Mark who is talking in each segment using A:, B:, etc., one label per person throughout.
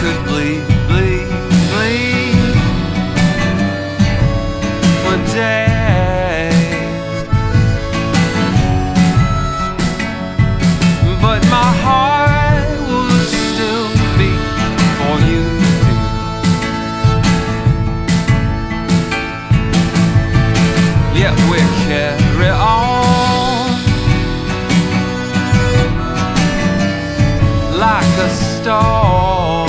A: could bleed, bleed, bleed for days, but my heart will still beat for you, dear. Yet we carry on like a storm,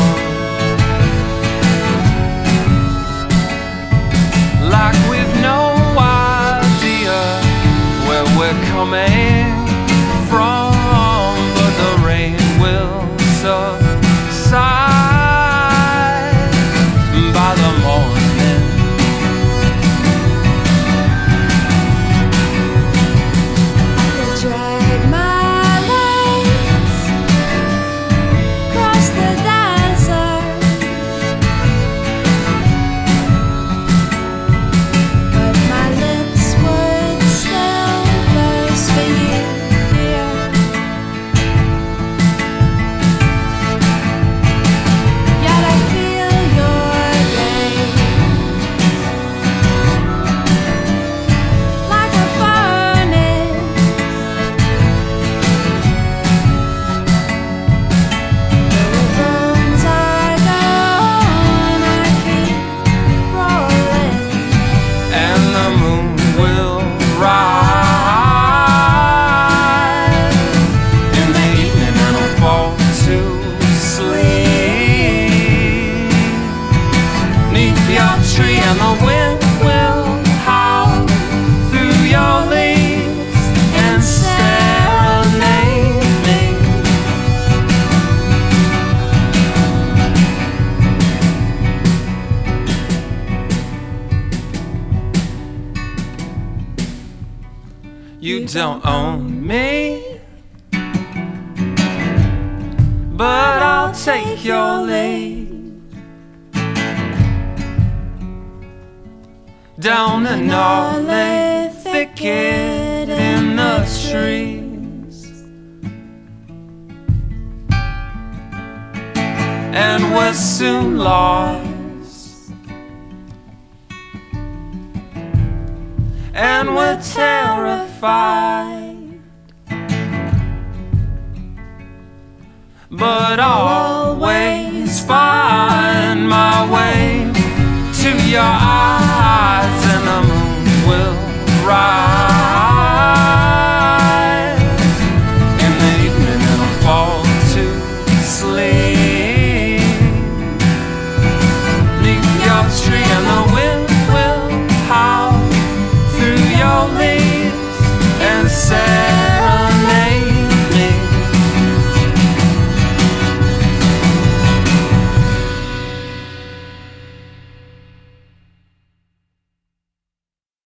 A: like we've no idea where we're coming from, but the rain will subside by the morning.
B: They drag my legs across the desert, but my lips would still thirst for you, dear. Yet I feel your gaze like a furnace. The bones are gone, I keep crawling.
A: And the moon will rise in the evening, and I'll fall to sleep 'neath your tree, and the wind will howl through your leaves and serenade me. You don't own me, but I'll take your lead down an gnarly thicket in the trees, and we're soon lost, and we're terrified, but I'll always find my way to your eyes.